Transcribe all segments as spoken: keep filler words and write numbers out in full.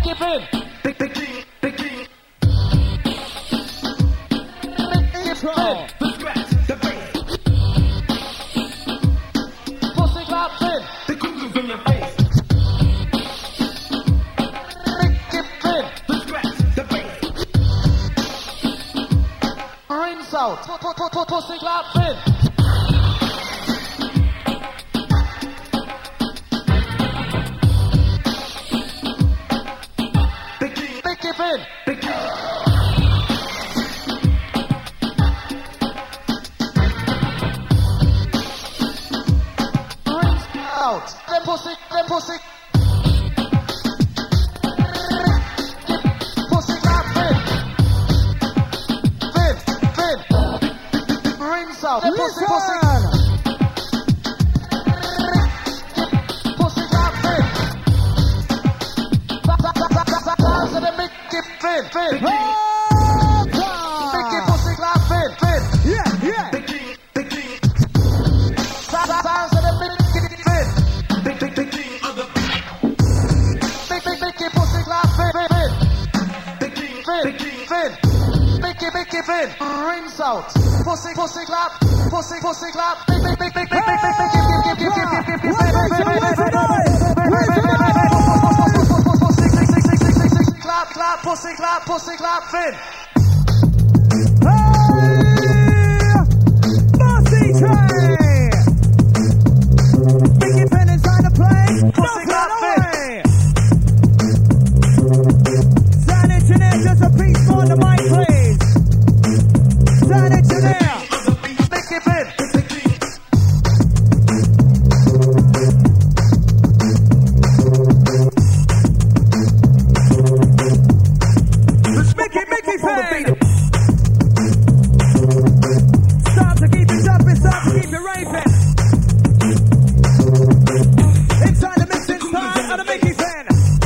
it in. Big, big, big, big, big. Control. The scratch, the bass. Pussy clap in. The cuckoo's in your face. Make it in. The scratch, the bass. Rinse out. Pussy clap in. Big, big, Make it in. big, big. Rinse out. Them pussy, them pussy. Pussy clap in. Fin, fin. Rinse out. Them pussy, pussy. Pussy clap in. Dance and then make it fin, fin. Make it pussy clap fin, fin. Yeah, yeah. Big, big, big, big. Dance and then make it fin. Big, big, big, big. Other Make, make, make it pussy clap fin, fin, fin. big, big, Fin, big, big. fin. Make it, make it fin. Rinse out. Pussy, pussy clap. Pussy, pussy clap. Make, make, make, make, make, make, make, make, give, give, give, give, give, give, give, fin, fin, fin, fin, fin, fin, fin. Clap, clap, pussy clap, pussy clap, fin. Bossy train. Mickey Pen inside the plane. Pussy clap, fin. Sound engineer, just a piece more on the mic, please. Sound engineer. Make it fin. Mickey, Mickey Pen. Start to keep it jumping, start to keep it raving. Inside the mixing time of the Mickey Pen.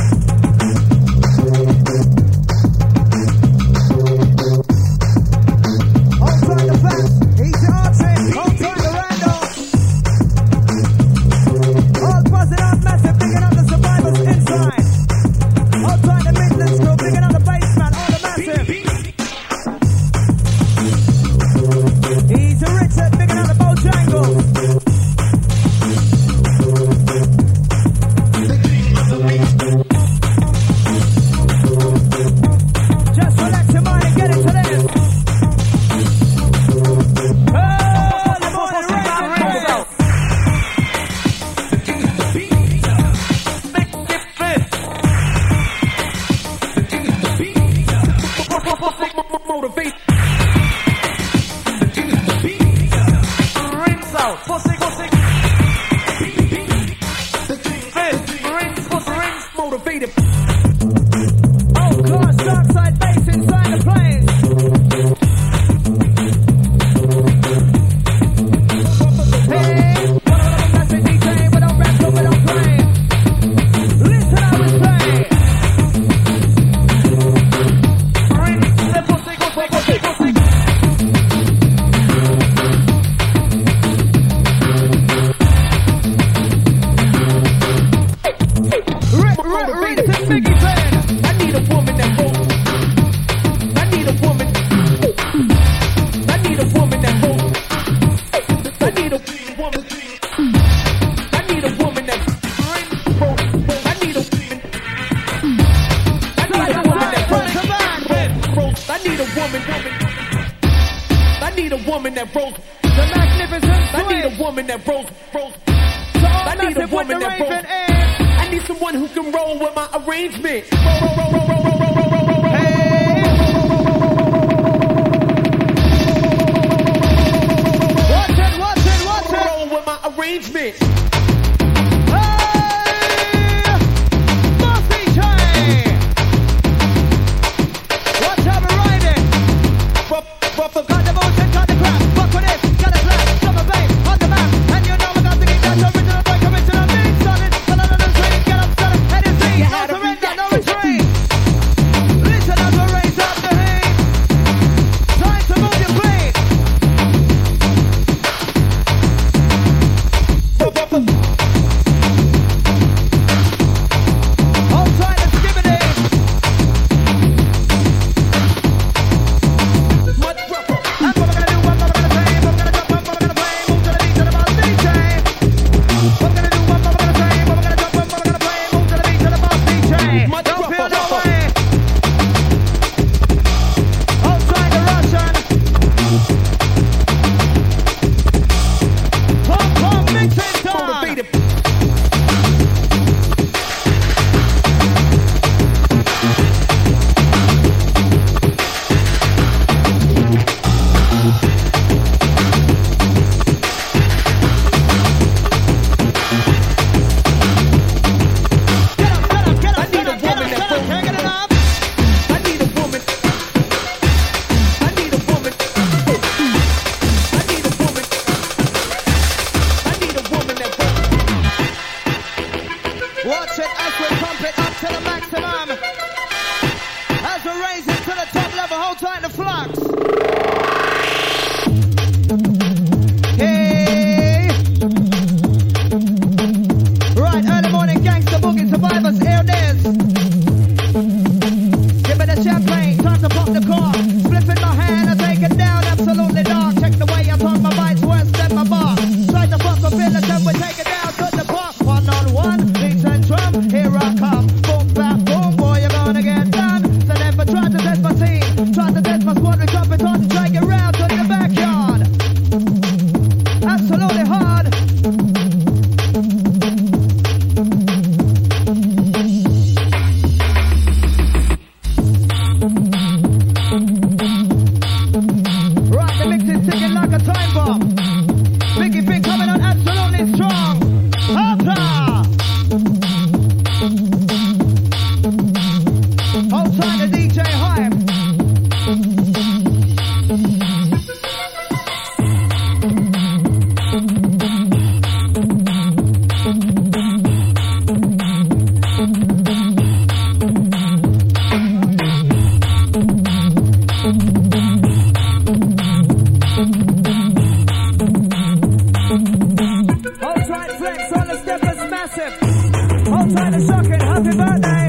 Outside the fence, easy arching. Outside the Randall. All buzzing up massive, picking up the survivors inside. Outside the Midlands crew, picking up the basement, all the massive. Easy Richard, picking up the Bojangles. Just relax your mind and get into this. Early morning raving. Make it fin. Motivate. Rinse out. Pussy, pussy. Fin. Rinse, pussy, rinse. Motivated. Oh, class, dark side bass inside the planes. Hey, one of them massive D J with a rap up and I'm playing. Listen how we play. Rinse the pussy, pussy, pussy, pussy. Rip, rip, rip, this Mickey Pen. I need a woman that won't. I need a woman. I need a woman that won't. I need a woman. I need a woman that won't. I need a woman. I need a woman that won't. I need a woman. I need a woman that rolls. The magnificent I need a twins. woman that rolls. Rolls. So all I need a massive with woman the that rolls. raving is. I need someone who can roll with my arrangement. Roll, roll, roll, roll, roll, roll, roll, roll, roll, roll. Watch it, watch it, watch it. Roll with my arrangement. Hey, Bossy train. Watch how we're riding. Rough, rough, rough. Got the motion, got the crap. Fuck with it, got a plan, summer bay on the map. And you know we got to get that original break, original beat, solid. Come on, the train, get up, set up, head and see. No surrender, no retreat. Listen as we raise up the heat. Time to move your feet. Rough, rough, Watch it as we pump it up to the maximum. As we raise it to the top level, hold tight the flux. Hey. Right, early morning gangster boogie survivors, here it is. Give me the champagne, time to pop the cork. Flip in my hand, I take it down, absolutely dark. Check the way I talk, my bites worse than my bar. Try to fuck a village and we take it down to the park. One on one, beat and drum, here I come. Boom, bam, boom, boy, you're gonna get done. So never try to test my team, try to test my squad, we drop it on, drag it round to the backyard. Absolutely hard. Right, the mix is ticking like a time bomb. Biggie Big coming on absolutely strong. Ultra! Outside the D J hype. Outside flex on the steppers massive. Outside the socket, happy birthday.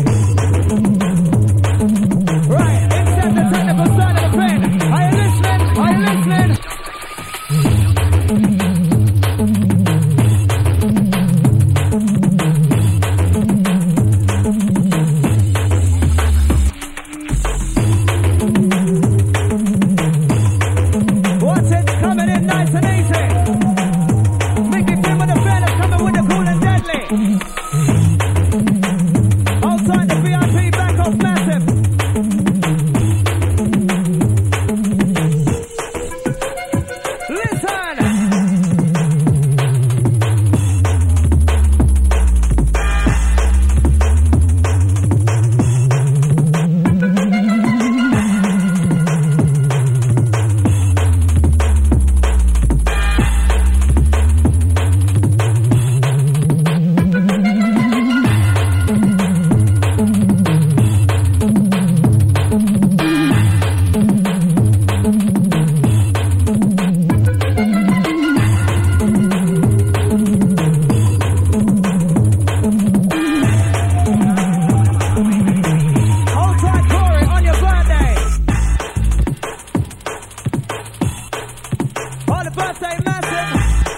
Right, insert the technical side of the pen. Are you listening? Are you listening? Watch it, coming in nice and easy. Mickey Finn with the feathers, coming with the cool and deadly. Outside the V I P back off massive. Listen. Outside Corey on your birthday. On the birthday massive.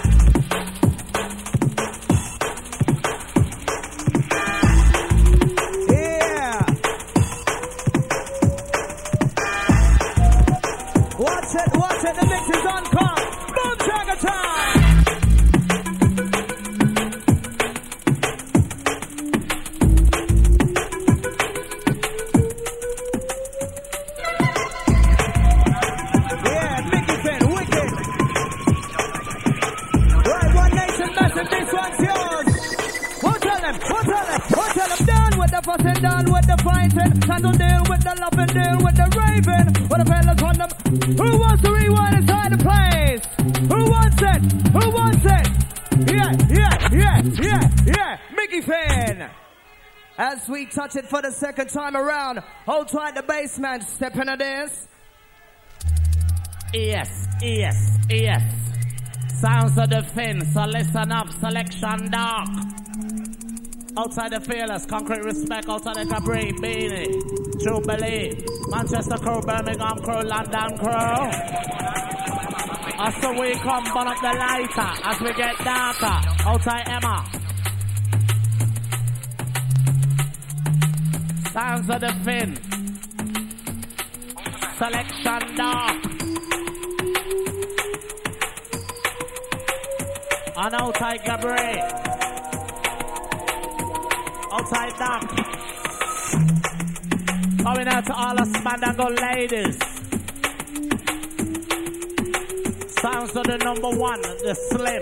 Yeah. Watch it, watch it, the mix is on call. Boom Jagger time. Yeah, Mickey Finn, wicked. Right, One Nation massive, this one's yours. Won't tell them, won't tell them, won't tell them. Down with the fussing, down with the fighting. Time to deal with the loving, deal with the raving. What the fellas on them? Who wants to rewind inside the place? Who wants it? Who wants it? Yeah, yeah, yeah, yeah, yeah. Mickey Finn. As we touch it for the second time around, hold tight the bass man, step into this. Yes, yes, yes. Sounds of the Finn, so listen up, selection dark. Outside the Fearless, Concrete Respect, outside the Capri, Beanie, Jubilee, Manchester Crew, Birmingham Crew, London Crew. As so we come, burn up the lighter, as we get darker, outside Emma. Sounds of the Finn, selection dark. And outside Gabriel, outside Dark. Coming out to all us Mandango ladies. Sounds of the number one, the Slim.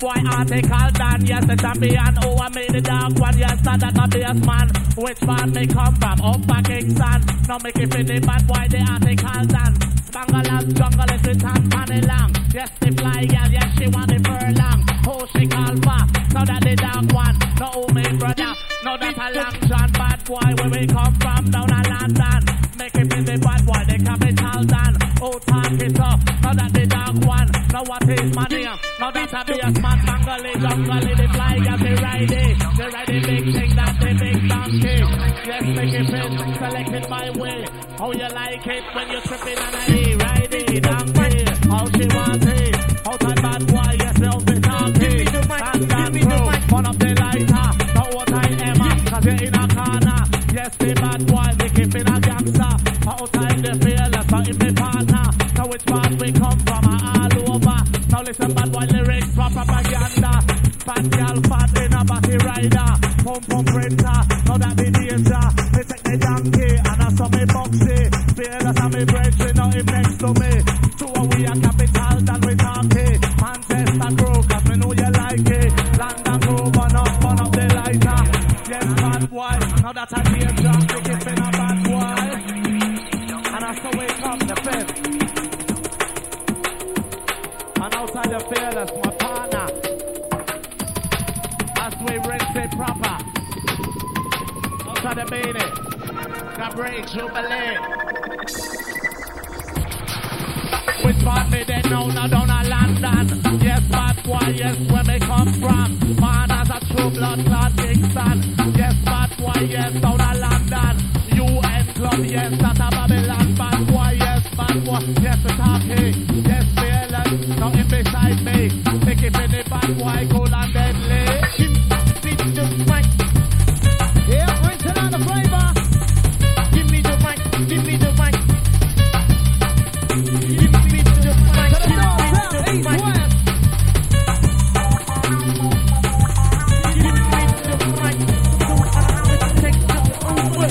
boy article done. Yes, the champion who I made the dark one. Yes, that that a bass man. Which part me come from? Up back Kingston. Now make it fit the bad boy the article done. Bangalas jungle is with hand money long. Yes, the fly girl. Yes, she want the furlong. Oh, she call for. Now that the dark one. No, oh, me brother. Now that a long John bad boy. Where we come from? Down a London. Make it fit the bad boy. The capital done. Oh, talk it up. Now that the dark one. Now what is my name? Now that a bass man. Bangali jungle. The fly girl. They ride it. They ride the big thing. That's the big donkey. Yes, make it fit. Select it my way. How you like it when you're tripping on a E? Ride it. Donkey. How she want it. How time bad boy. Yes, they'll be talking. And that crew. One of the lighter. Now what I am at. Cause you're in a corner. Yes, the bad boy. They keep in a gangster. How time they feel. That's not in the partner. Now which part we come from. All over. Now listen bad boy lyrics. For propaganda. Fat girl, fat in a body rider. Pump pump printer. Now that the danger. They take the donkey. And I saw me boxy. Fearless and me brethren. Now him next to me. So we are capital than we talking. Manchester crew. Cause me know you like it. London crew. Burn up, burn up the lighter. Yes, bad boy. Now that a danger. They keep in a bad boy. And I saw we come the fifth. And outside the fearless, my partner. As we rinse it proper. Outside the meaning. Gabriel Jubilee. Which part me they know now down a London. Yes, bad boy, yes, where me come from. Man as a true blood clot Kingston. Yes, bad boy, yes, down a London. U N club, yes, that's a Babylon. Bad boy, yes, bad boy, yes, the talkie. Yes, fearless, now in beside me. Make it in the bad boy, cool and deadly. Yeah, bring it on the flavor. Give me the mic, give me the mic. Give me the mic, To the north, south, east, west. give me the mic. So I take the over.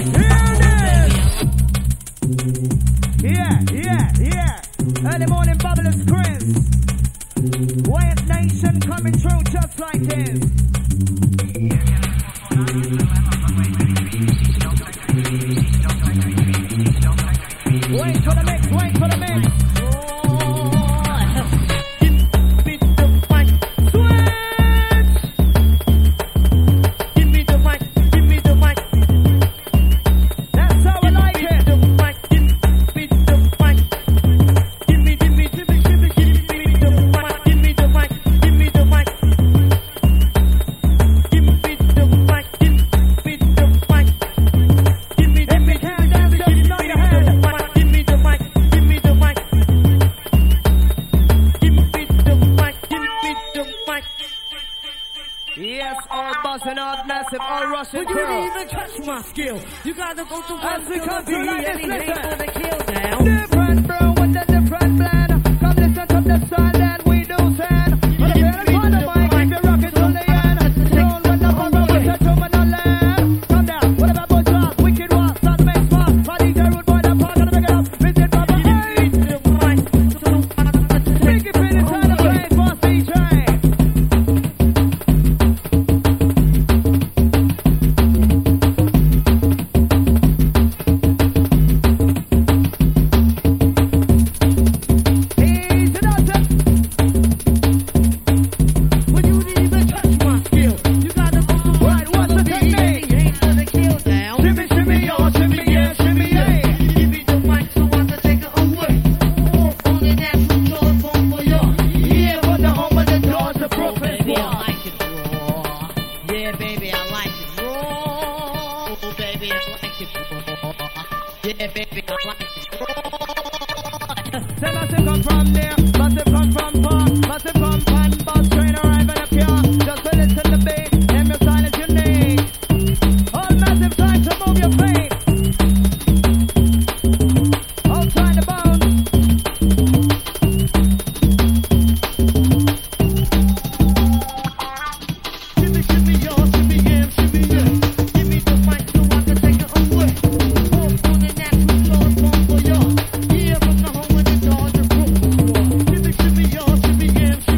Here it is. Yeah, yeah, yeah. Early morning fabulous Chris. Wyatt Nation coming through just like this. Wait for the mix, wait for the mix. Give me the mic, give me the mic. That's how we like it. The mic, give me the mic. Give me, give me, give me, give me, give me the mic. Give me the mic, give me the mic. Give me the mic, give me the mic. Give me, give me, give me, give me, give me the mic. Give me the mic, give me the mic. Give me the mic, give me the mic. Yes, all buzzing, all massive, all rushing But you crew. didn't even touch my skill. You gotta go through As we one come to through like this, the listen. for the kill down. Different bro with a different plan. Come listen to the style that we do send. On the very on the mic, if you rock it till the end. Roll with the bubble, with the drum and the land. Come down, what about boys rock, wicked rock, start to make smart. Party the root boy, the park, gonna make it up. Visit Baba, hey. Take it, finish, turn the plane, boss D J. Easy now, just When you didn't even touch my skill, you gotta go through right, what's the technique? for the kill down. Shimmy, shimmy, y'all, shimmy, yeah, shimmy, yeah. Give me the mic so I can take it away. Only that control phone for you. Yeah, but the home of the doors, the prophet Baby, I war. like it raw. Yeah, baby, I like it raw. Oh, baby, I like it raw. Yeah, baby, I like it raw. Say massive come from there, massive come from far, massive come from bus train arrive in a car. Just to listen to beat, and your sign is unique. All massive time to move your feet. Outside the bounds. Shimmy, shimmy, y'all, shimmy, yeah, shimmy, yeah. Give me the mic so I can take it away. Oh, only that control phone for you. Yeah, from the home of the doors, the prophet war. Shimmy, shimmy, y'all, shimmy, yeah, shimmy,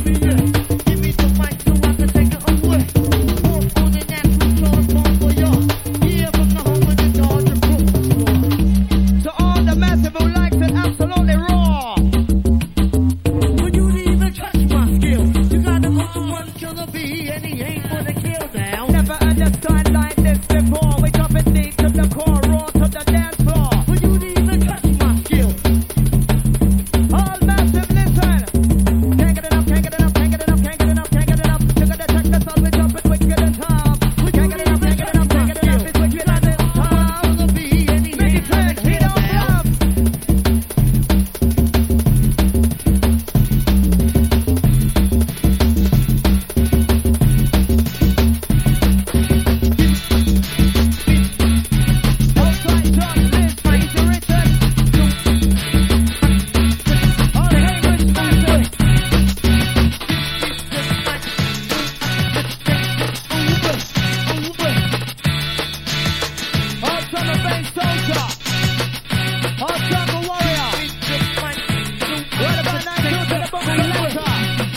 Main soldier. Hot jungle warrior. Right about nine two to the book collector.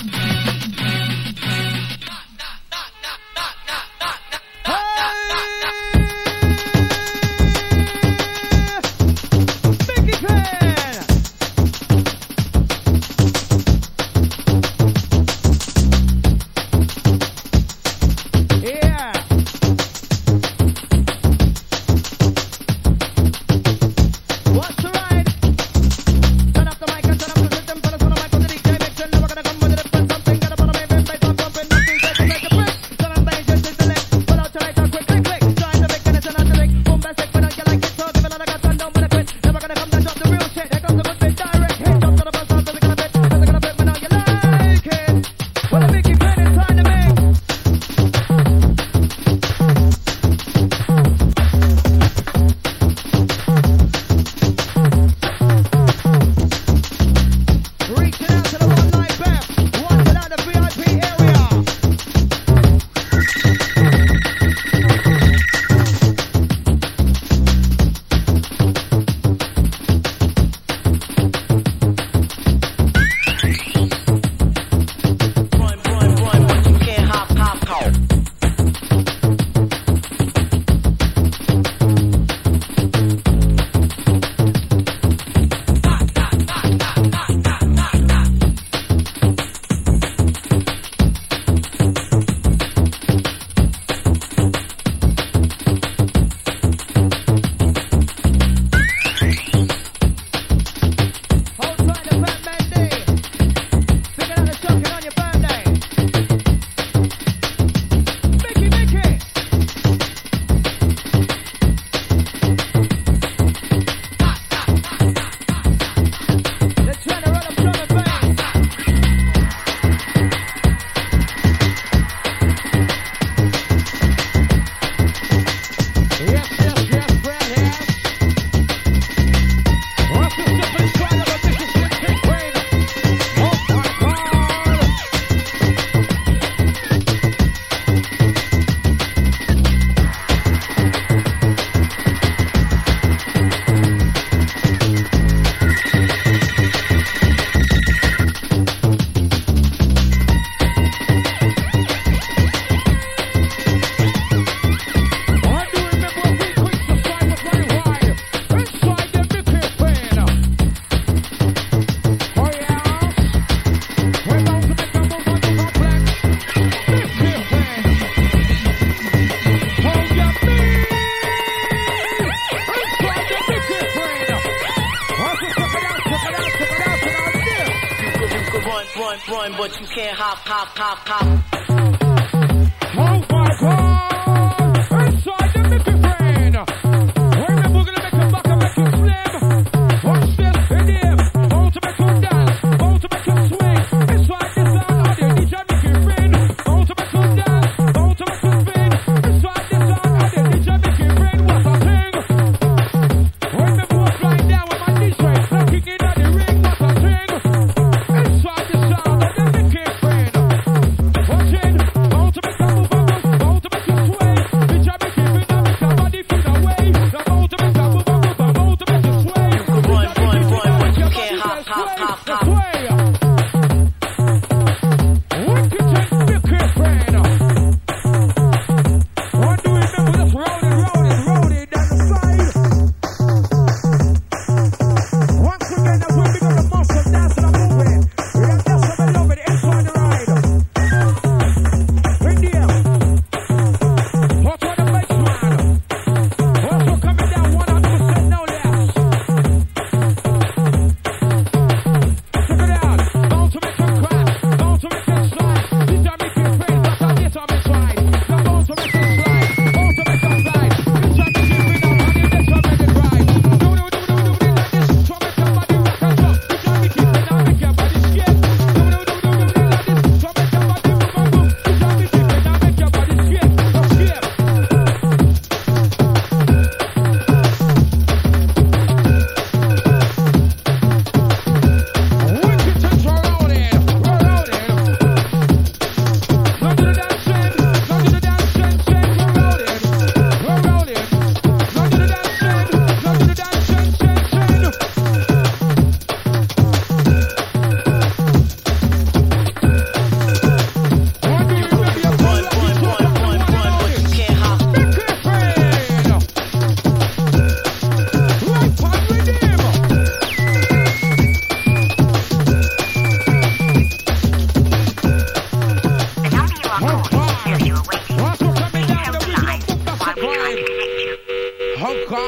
Mickey Pen. Yeah. What's the ride? Turn up the mic and turn up the system. Put us on the mic with the D J mix. And now we're gonna come with a different something. Gotta put a baby in bass, I'm pumping the D J to make a break. Turn on bass, just select. Put out your lights on quick, quick, quick. Join the Vic and it's another lick. Boom, bass, sick, but I you like it. So give it all I got, son, don't wanna quit. Never gonna come down, drop the real shit. Here comes the good bit, direct hit. Jump to the bus, I'm gonna fit. I'm gonna fit, but now you like it. Well, the Mickey Pen is time to mix. Reaching out to the one night band, watching out the V I P area. Run, run, run, but you can't hop, hop, hop. Hold tight to Fat Man D. Figure out the shotgun on your birthday. Mickey, Mickey. They're trying to run up drum and bass. Yes, yes, yes, Brad, yes. What's the difference? Try to look at this shit, big brain. Oh my God. I do remember a week quick to fight with my wire. Inside the Mickey Pen. Oh yeah. We're about to make a move on the complex. Mickey Pen. Hold your feet. Inside the Mickey Pen. Also check it out, check it out, check it out, check out this. You could, you could run, run, run, but you can't hop, hop, hop, hop. Oh my God! Inside the Mickey Pen. Remember, we're gonna make him back and make him slim. Watch this, in here. Want to make him dance, want to make him swing. Inside the sound of the D J Mickey Pen. Want to make him dance, want to make him spin. Inside the sound of the D J Mickey Pen. What a thing! Remember, we're flying down with my D J, knocking in at the ring. What a thing! Inside the sound of the Mickey Pen. Watch it.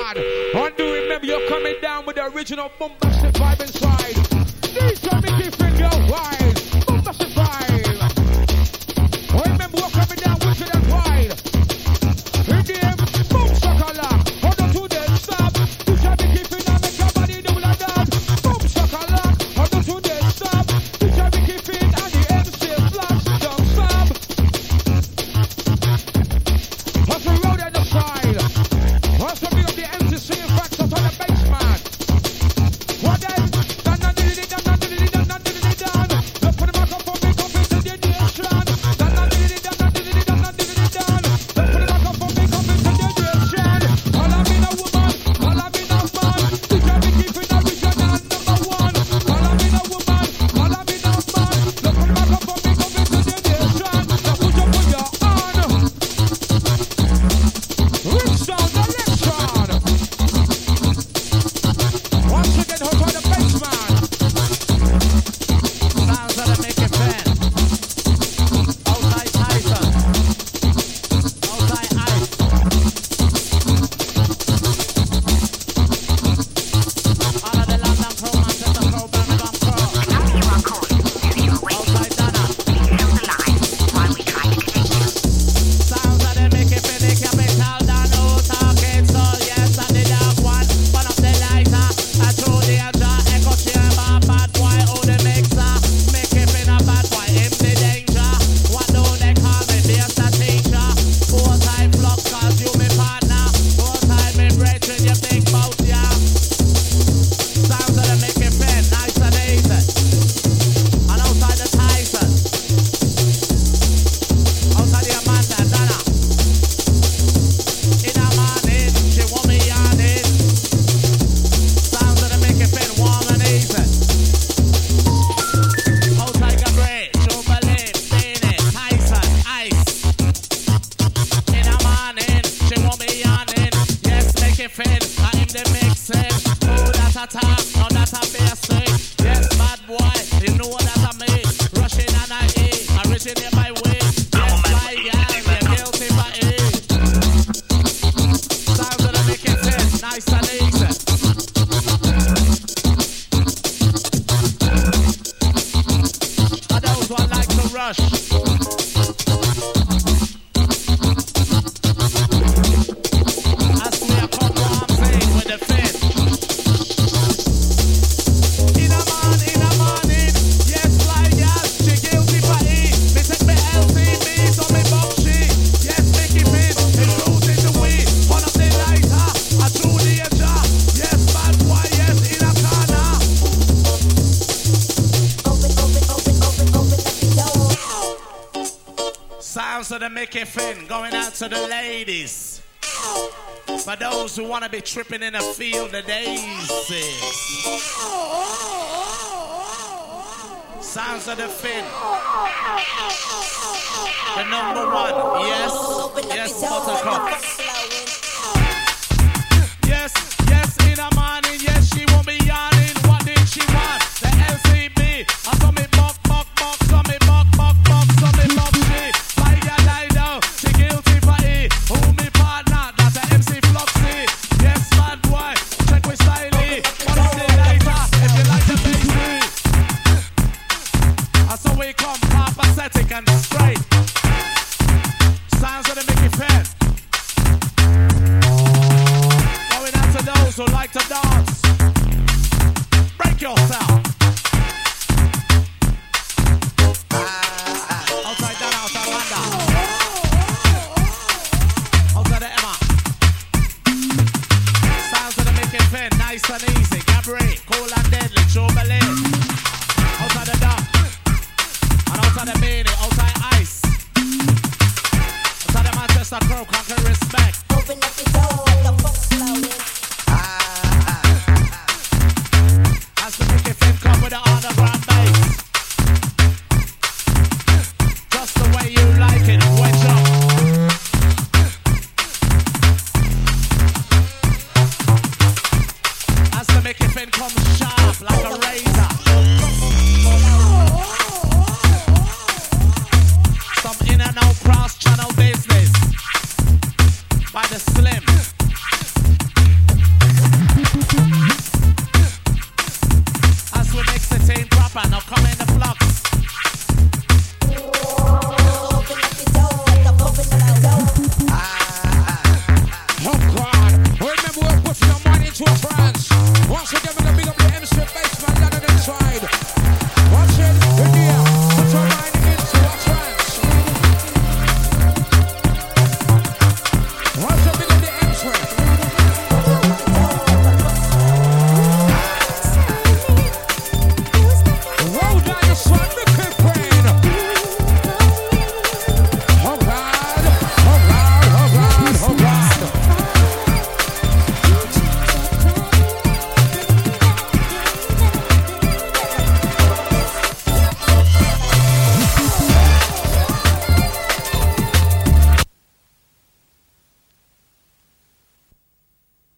man. And do remember you're coming down with the original bombastic vibe inside. These are Mickey Finn, your wide. Bombastic vibe. Oh, remember we're coming down with it and wide. Again, boom, shakalak. Hold on to the stop. You shall be keeping on make your body do like that. Boom, shakalak. Hold on to the stop. You shall be keeping on the M C flash. Don't stop. What's the road at the side? What's the big of the M C C facts up on the basement? What then? Dun dun dun dun dun dun dun dun dun dun. Look for the back up for me, come into the nation. Dun dun dun dun dun dun dun dun dun dun. Look for the back up for me, come into the nation. All I mean a woman, all I mean a man. You can be keeping original number one. All I mean a woman, all I mean a man. Look for the back up for me, come into the nation. Now put your put your on. Rich sound election. Once again, hop on the basement. Sounds of the Mickey Finn. Outside Tyson. Outside Ice. All of the London crew, Manchester crew, Birmingham crew. Outside Donna. Sounds of the Mickey Finn, they can be called down. No talking, so yes, and the dark one. Burn up the lighter. I throw the edger, echo chamber, bad boy, oh the mixer. Mickey Finn a bad boy, him the danger. What do they call me? There's the teacher. Four time flux, cause you me partner. Four time me brethren, you big mouth, yeah. Sounds of the Mickey Finn, nice and easy. And outside the Tyson. Outside the Amanda, Donna. In the morning, she want me on it. Sounds of the Mickey Finn, warm and easy. Outside Gabriel, Jubilee, Beanie, Tyson, Ice. In the morning, she want me on it. Yes, Mickey Finn, I am the mixing. Oh, that's a talk, no, that's a basic. Yes, bad boy, you know what that's a me. Rushing and I eat, originate my way. Yes, my gang, you're guilty for it. Sounds of the Mickey Finn, nice and easy. For those who like to rush. As we are come dancing with the Finn. In a man, in a morning, yes, fly gal, she guilty for it. Me take me L C B, so me buck she. Yes, Mickey Finn, it goes in the way. One of the lighter, I threw the edger. Yes, bad boy, yes, in a corner. Sounds of the Mickey Finn going out to the ladies. For those who want to be tripping in a field of daisies. Sounds of the Finn. The number one. Yes. Yes, Buttercup. Yes, yes, in the morning. Yes, she won't be yawning. What did she want? The L C B. I saw me buck, buck, buck. Saw me buck, buck, buck. Saw me buck, she. Lie down, lie down. She guilty for it. Who me partner? That's the M C Fluxy. Yes, bad boy. Check with Stylee. One of the lighter. If you like the bassy. I saw we come apathetic and straight. Sounds of the Mickey Finn. Going out to those who like to dance. Break yourself. Outside that, outside Wanda. Outside the Emma. Sounds of the Mickey Finn, nice and easy. Gabriel, cool and deadly. Jubilee. Outside the Duck. And outside the Beanie, outside Ice. Outside the Manchester crew, conquer respect. Open up the door, let the folks flow in. As the Mickey Finn come with the underground bass. Just the way you like it, wedge up. As the Mickey Finn comes sharp like a razor. Some in and out cross channel business. By the Slim. into a trance.